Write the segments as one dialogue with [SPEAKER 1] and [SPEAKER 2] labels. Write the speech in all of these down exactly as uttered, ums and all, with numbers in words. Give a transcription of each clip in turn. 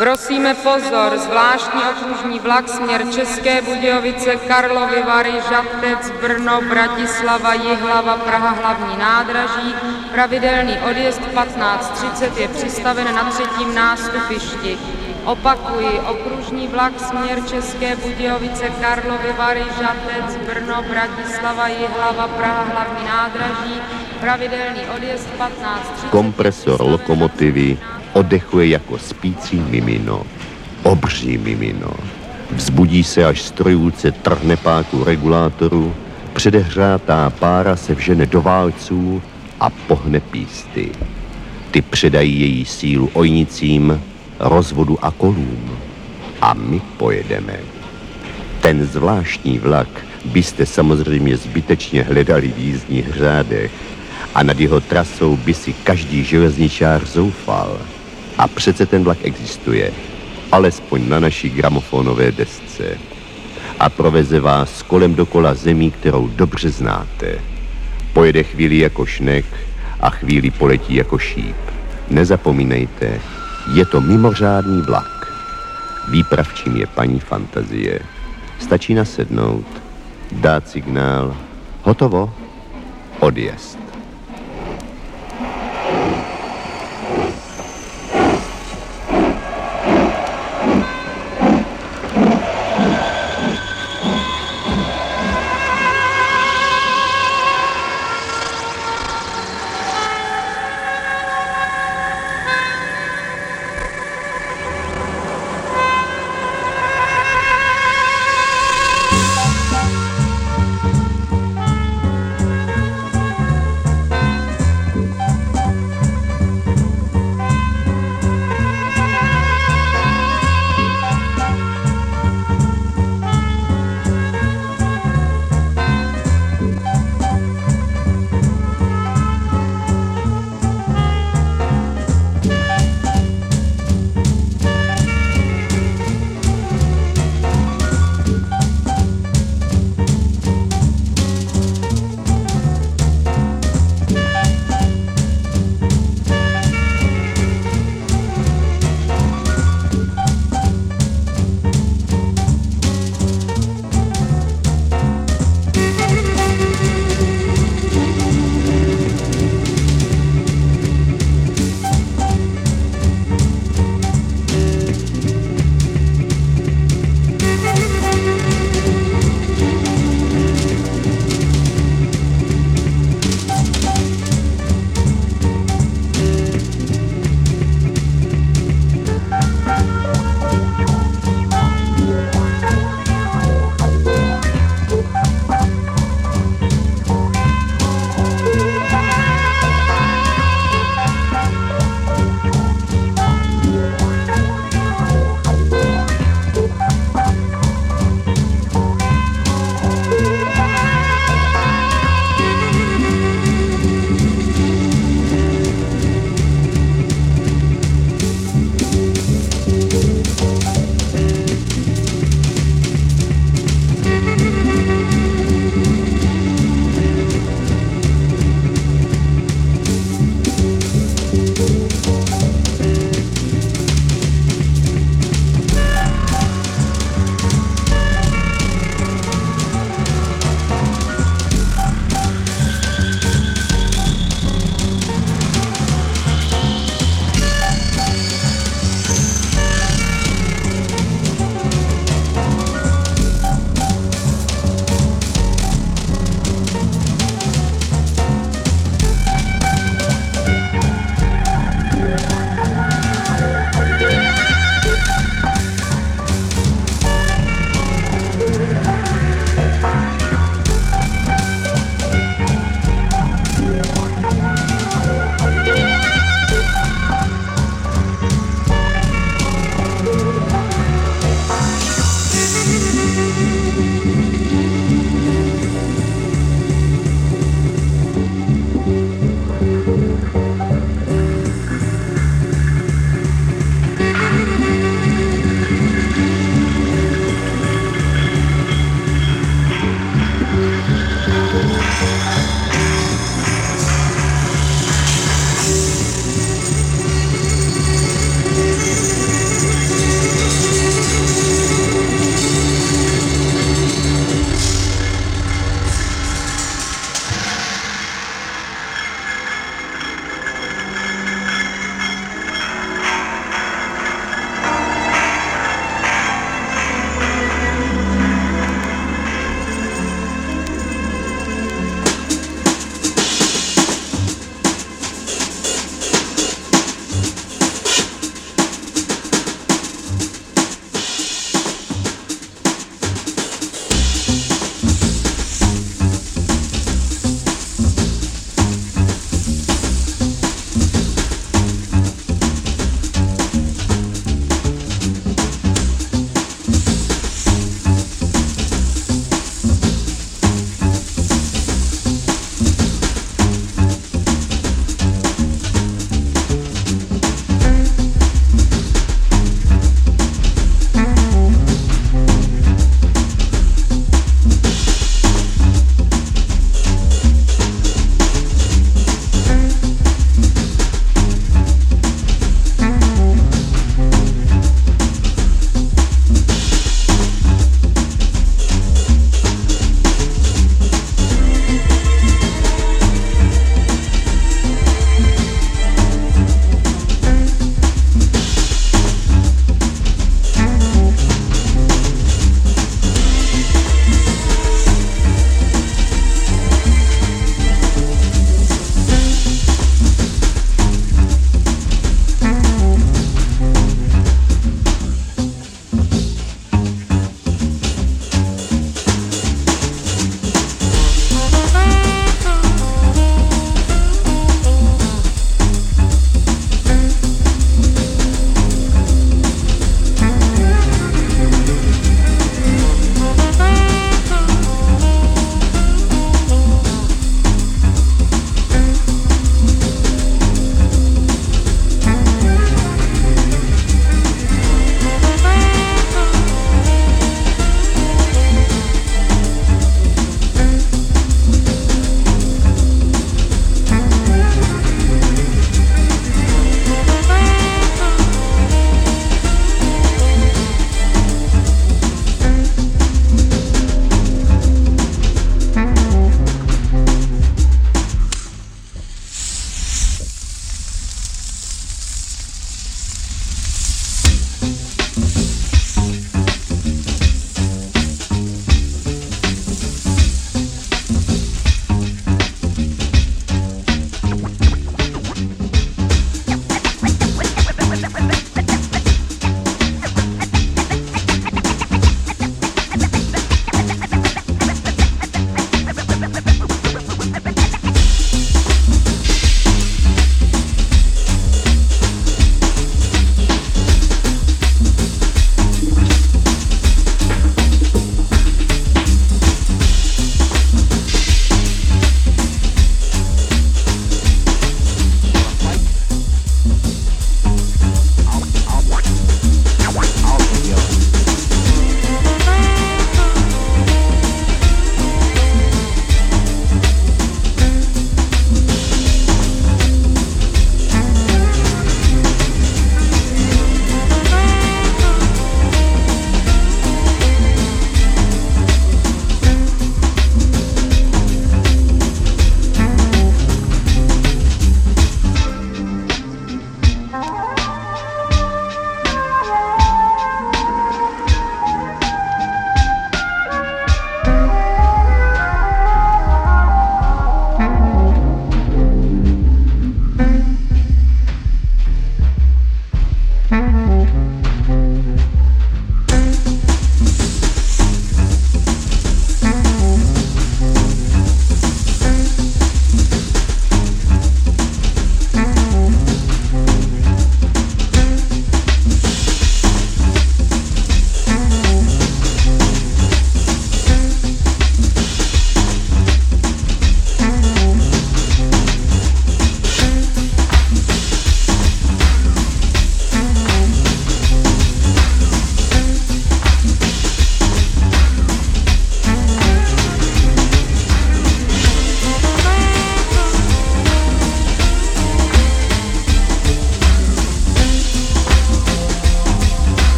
[SPEAKER 1] Prosíme pozor, zvláštní okružní vlak směr České Budějovice, Karlovy Vary, Žatec, Brno, Bratislava, Jihlava, Praha hlavní nádraží. Pravidelný odjezd patnáct třicet je přistaven na třetím nástupišti. Opakuji, okružní vlak směr České Budějovice, Karlovy Vary, Žatec, Brno, Bratislava, Jihlava, Praha hlavní nádraží. Pravidelný odjezd patnáct třicet.
[SPEAKER 2] Kompresor lokomotivy oddechuje jako spící mimino, obří mimino. Vzbudí se, až strojůce trhne páku regulátoru, předehřátá pára se vžene do válců a pohne písty. Ty předají její sílu ojnicím, rozvodu a kolům. A my pojedeme. Ten zvláštní vlak byste samozřejmě zbytečně hledali v jízdních řádech a nad jeho trasou by si každý železničář zoufal. A přece ten vlak existuje, alespoň na naší gramofonové desce. A proveze vás kolem dokola zemí, kterou dobře znáte. Pojede chvíli jako šnek a chvíli poletí jako šíp. Nezapomínejte, je to mimořádný vlak. Výpravčím je paní Fantazie. Stačí nasednout, dát signál, hotovo, odjezd.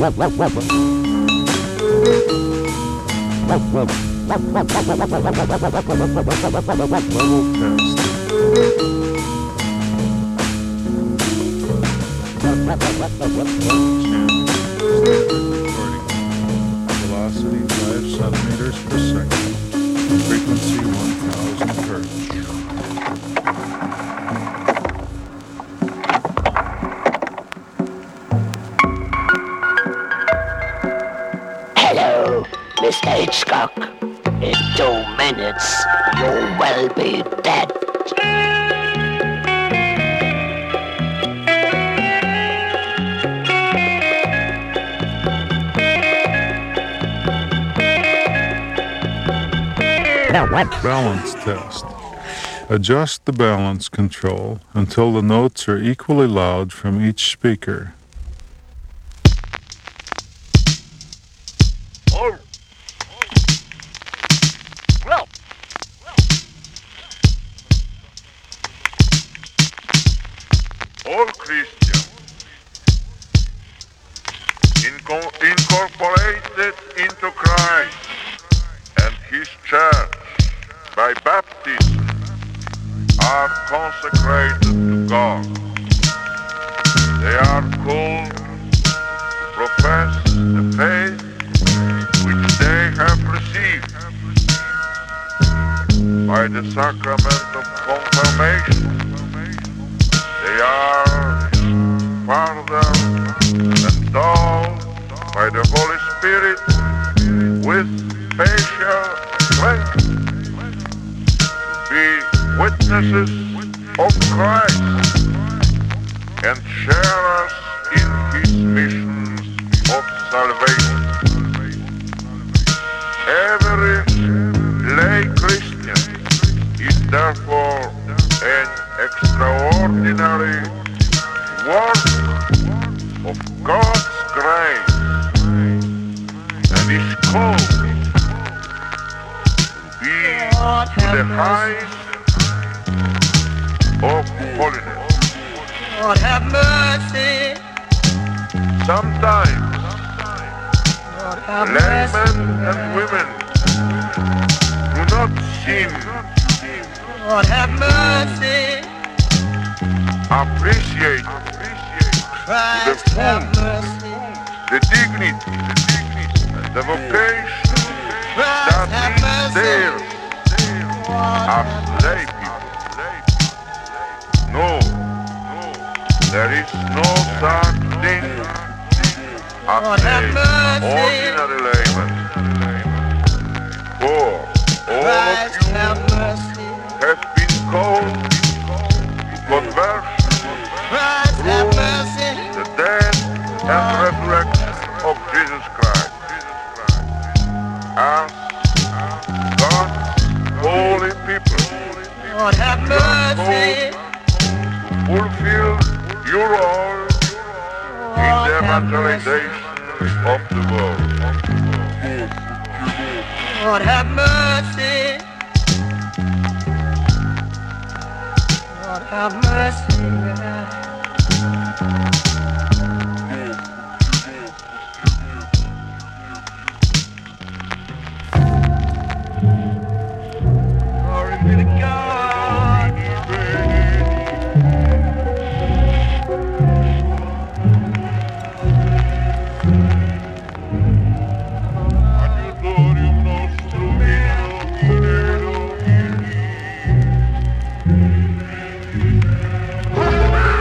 [SPEAKER 3] Velocity five centimeters per second. Frequency one thousand hertz.
[SPEAKER 4] Hello, Mister Hitchcock. In two minutes, you will be dead.
[SPEAKER 3] Balance test. Adjust the balance control until the notes are equally loud from each speaker.
[SPEAKER 5] Oh. Well. All Christians inco- incorporated into Christ and His church by baptism are consecrated to God. They are called to profess the faith which they have received by the sacrament of confirmation. They are further endowed by the Holy Spirit with special strength to be witnesses of Christ and sharers in His mission of salvation. Every lay Christian is therefore an extraordinary work of God's grace and is called to be to the height of holiness.
[SPEAKER 6] Lord have mercy.
[SPEAKER 5] Sometimes
[SPEAKER 6] Lord have
[SPEAKER 5] laymen
[SPEAKER 6] mercy.
[SPEAKER 5] and women do not seem
[SPEAKER 6] Lord have mercy.
[SPEAKER 5] appreciate
[SPEAKER 6] Christ have mercy.
[SPEAKER 5] the dignity and the vocation
[SPEAKER 6] Christ
[SPEAKER 5] that
[SPEAKER 6] have
[SPEAKER 5] is
[SPEAKER 6] mercy.
[SPEAKER 5] theirs
[SPEAKER 6] Lord
[SPEAKER 5] as
[SPEAKER 6] have
[SPEAKER 5] lay people. No, there is no such thing as
[SPEAKER 6] Lord have
[SPEAKER 5] an
[SPEAKER 6] mercy.
[SPEAKER 5] ordinary layman. For all
[SPEAKER 6] Christ
[SPEAKER 5] of you
[SPEAKER 6] have mercy.
[SPEAKER 5] have been called to conversion
[SPEAKER 6] Christ have
[SPEAKER 5] through
[SPEAKER 6] mercy.
[SPEAKER 5] the death and resurrection of Jesus Christ. As God's holy people,
[SPEAKER 6] Lord have
[SPEAKER 5] you are
[SPEAKER 6] mercy.
[SPEAKER 5] called to fulfill your role in the evangelization of the world.
[SPEAKER 6] Lord have mercy. Lord have mercy. Glory be to God.
[SPEAKER 5] Adiutorium nostrum in nomine Domini.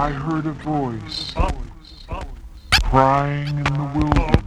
[SPEAKER 3] I heard a voice crying in the wilderness.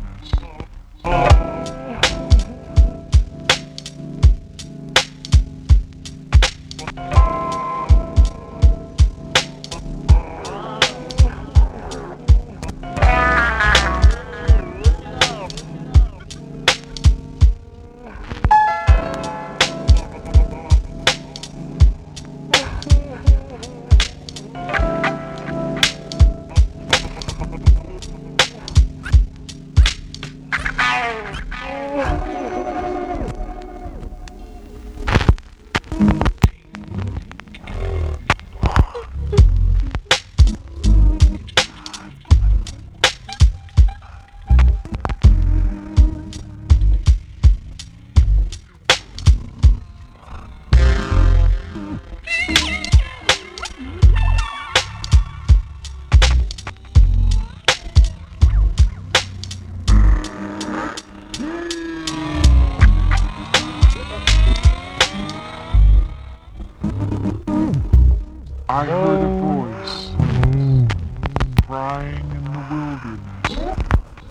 [SPEAKER 3] I heard a voice crying in the wilderness.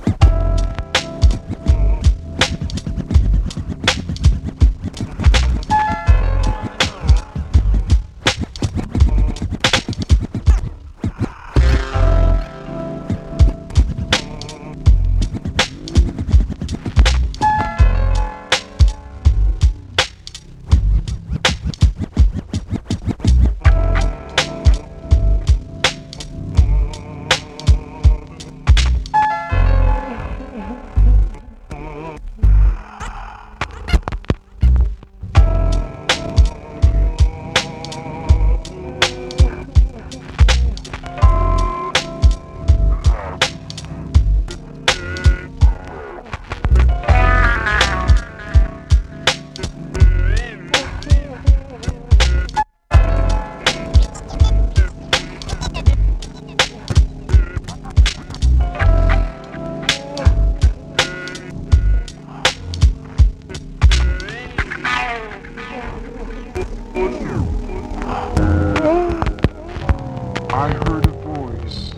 [SPEAKER 3] I heard a voice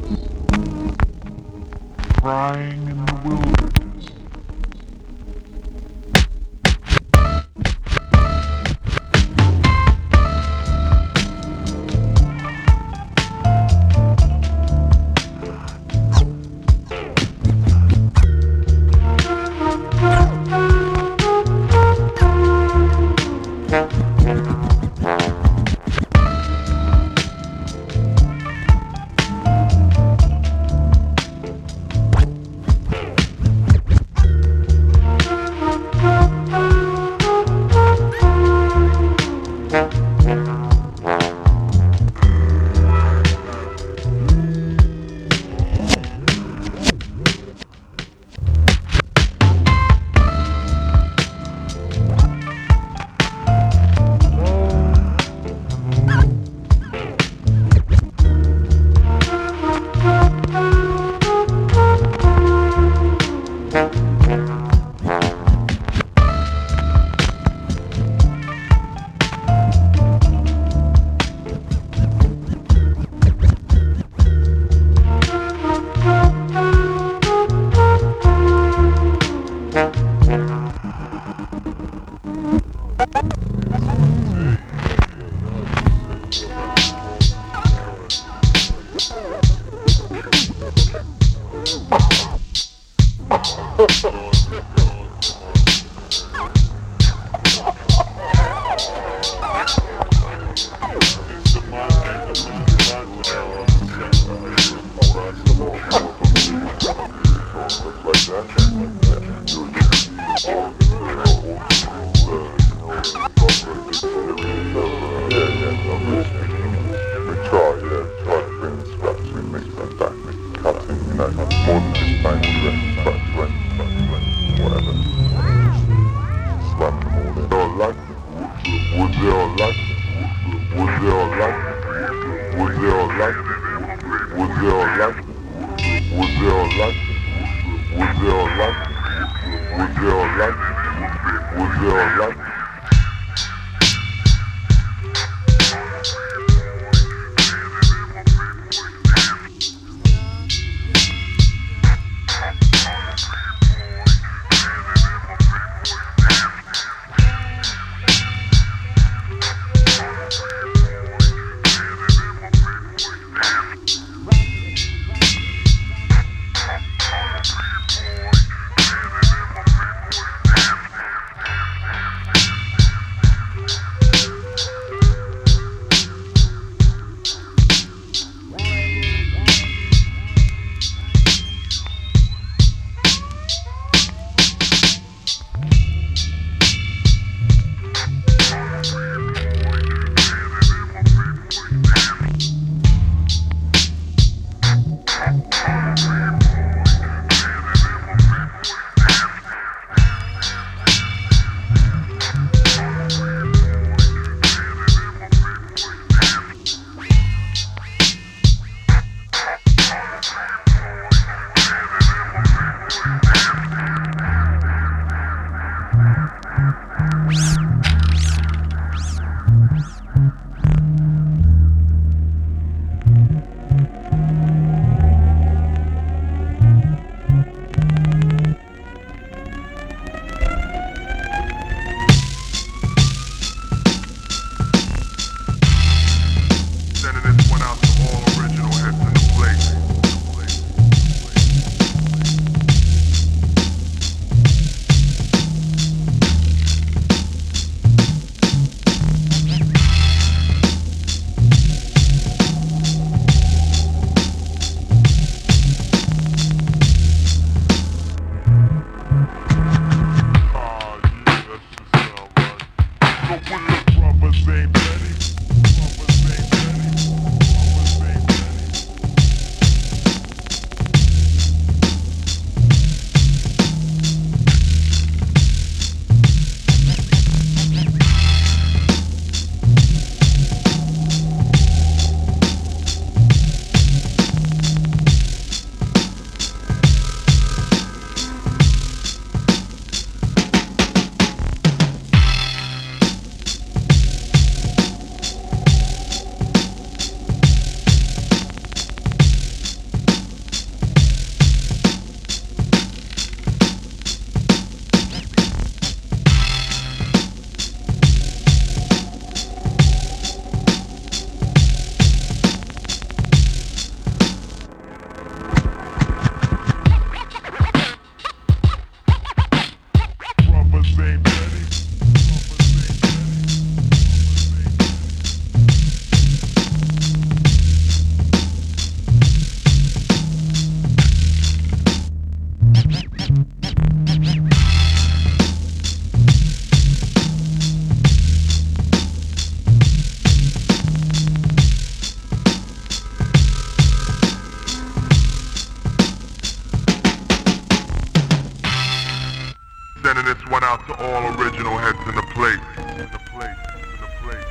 [SPEAKER 3] crying in the wilderness. Was there a light? Was there a light? Was there a light?
[SPEAKER 5] Sending this one out to all original heads in the place. In the place. In the place.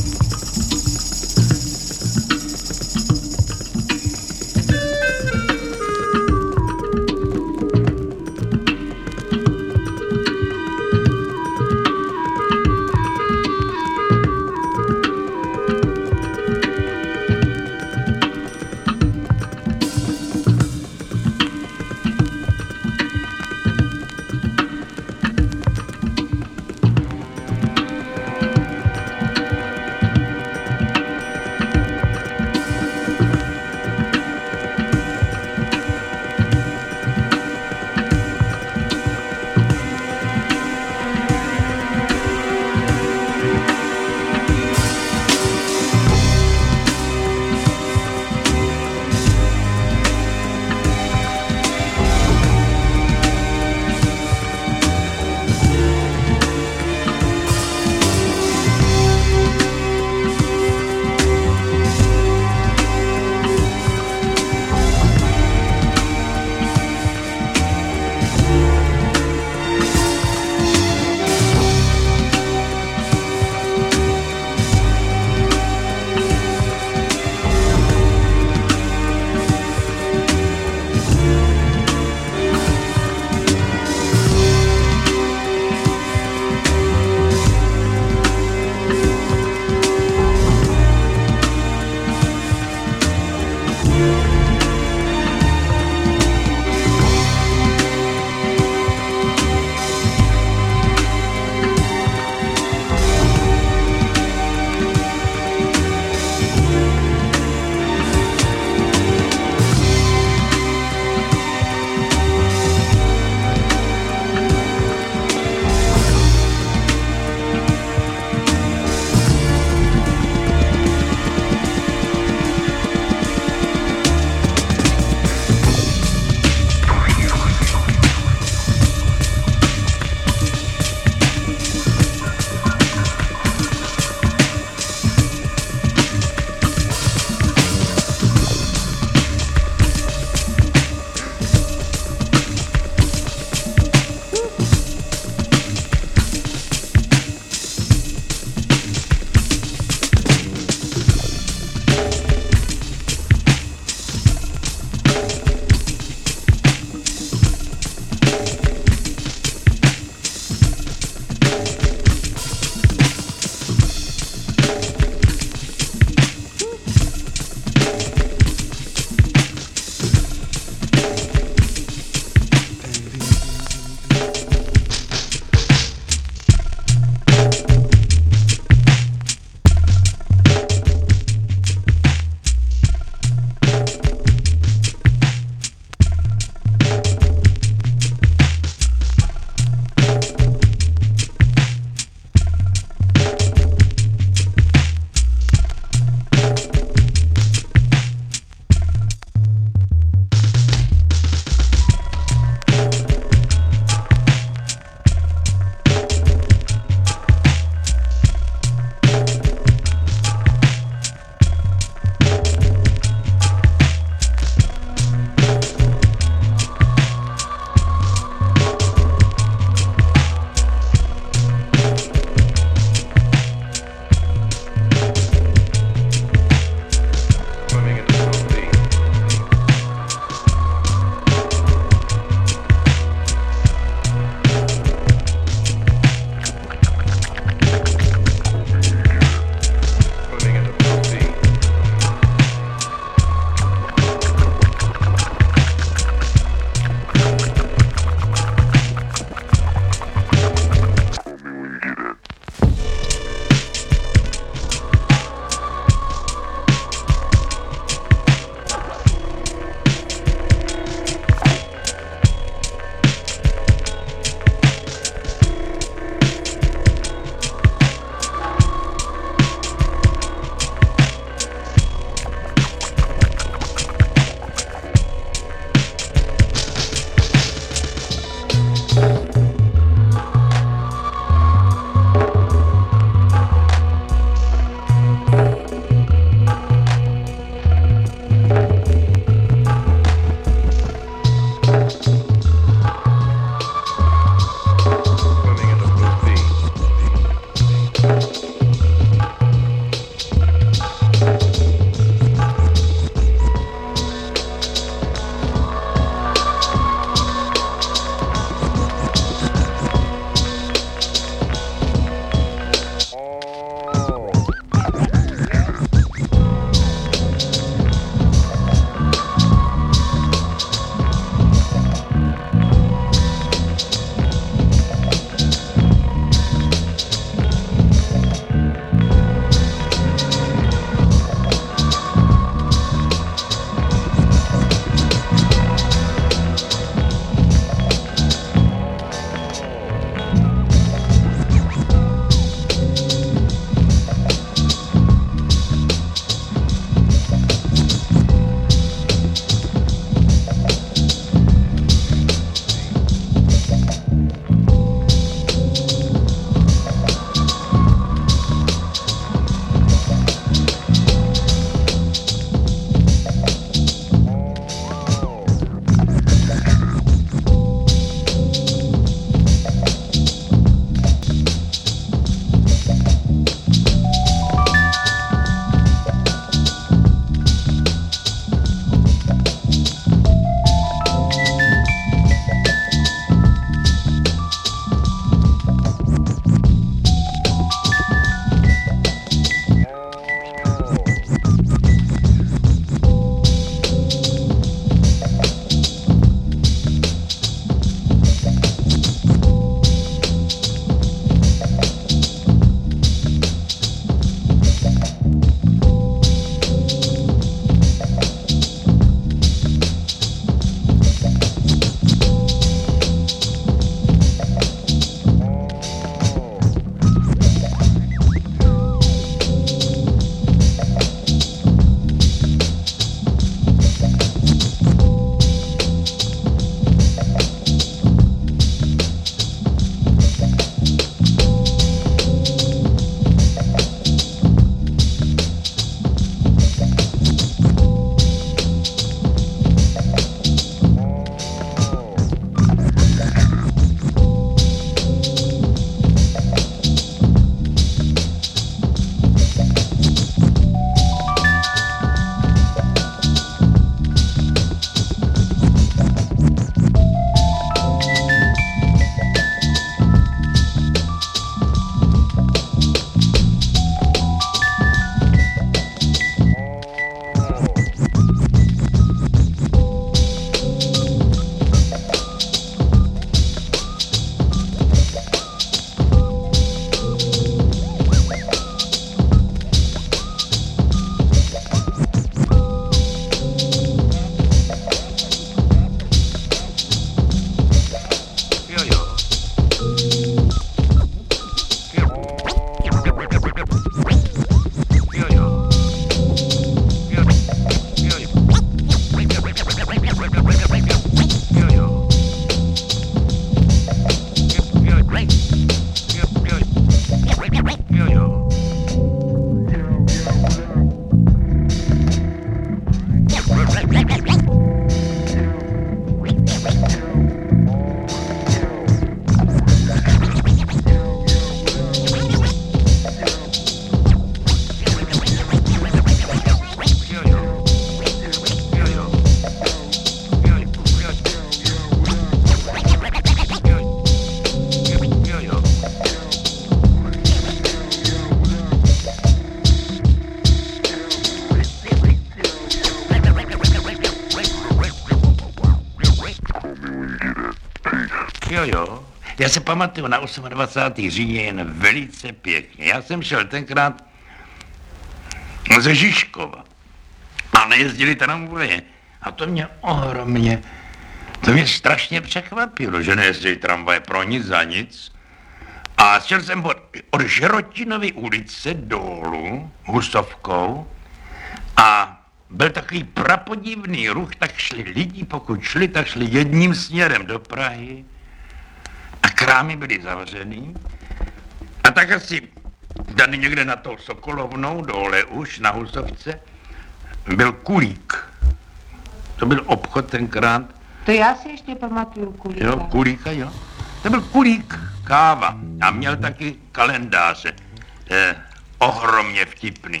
[SPEAKER 7] Jo, jo. Já se pamatuju na dvacátého osmého říjně jen velice pěkně. Já jsem šel tenkrát ze Žižkova a nejezdili tramvaje. A to mě ohromně, to mě strašně překvapilo, že nejezdili tramvaje pro nic za nic. A šel jsem od, od Žerotinovy ulice dolů Husovkou a byl takový prapodivný ruch, tak šli lidi, pokud šli, tak šli jedním směrem do Prahy a krámy byly zavřený. A tak asi tady někde na tou Sokolovnou dole už na Husovce byl Kulík. To byl obchod tenkrát.
[SPEAKER 1] To já si ještě pamatuju Kulíka.
[SPEAKER 7] Jo, Kulíka, jo. To byl Kulík, káva. A měl taky kalendáře. Eh, ohromně vtipný.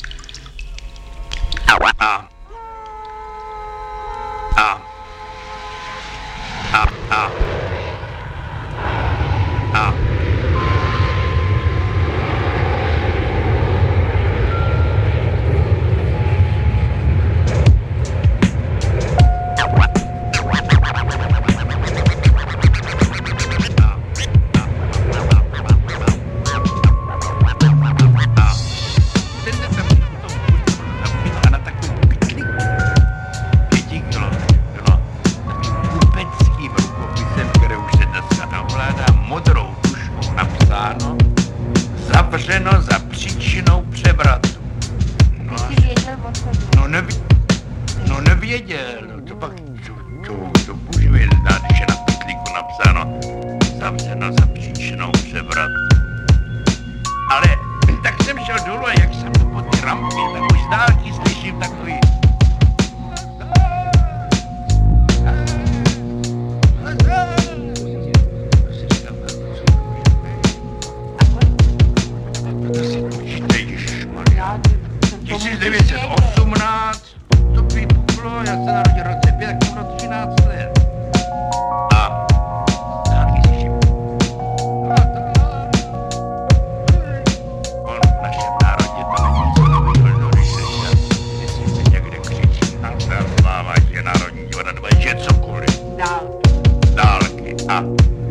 [SPEAKER 7] A, a, a, a, a, a. Zavřeno za příčinou převratu. No, no, neví, no nevěděl, to pak, to, to, to může znát, když je na pytlíku napsáno, zavřeno za příčinou převratu. Ale tak jsem šel dolů a jak jsem to po ty rampě, tak už z dálky slyším takový. tisíc devět set osmnáct, to vypuklo, já se narodil v roce pět, tak mám třináct let. A taky slyším. On v našem národě to není slovy, když slyšel, jestli se někde křičí na sláva, že národní divadlo, že cokoliv. Dálky. Dálky. A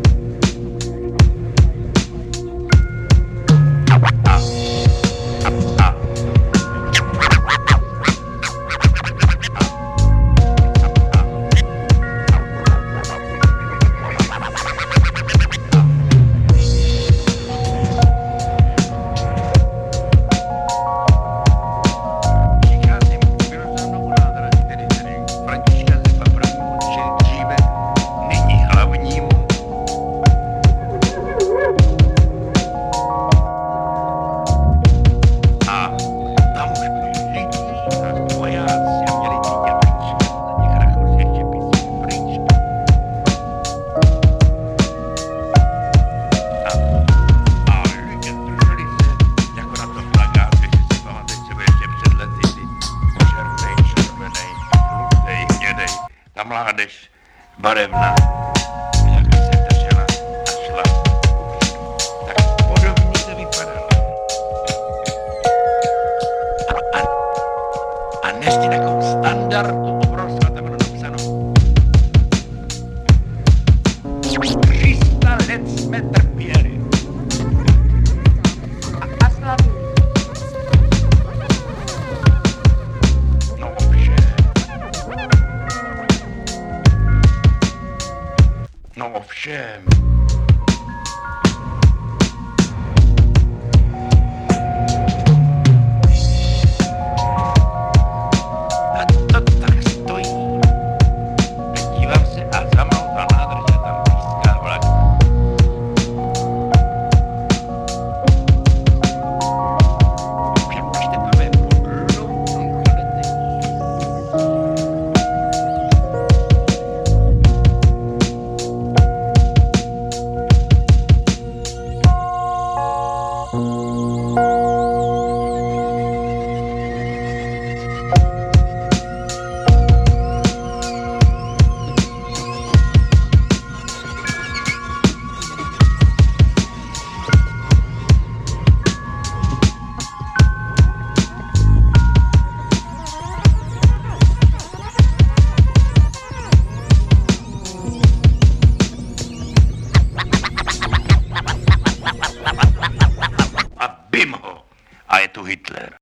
[SPEAKER 7] mládež barevná, jak se držela a šla. Tak podobně to vypadalo. A, a, a nesti takovou standardu obrovskou, tam bylo napsáno. tři sta let jsme trpěli.
[SPEAKER 1] A, a slavili.
[SPEAKER 7] No ovšem. No ovšem.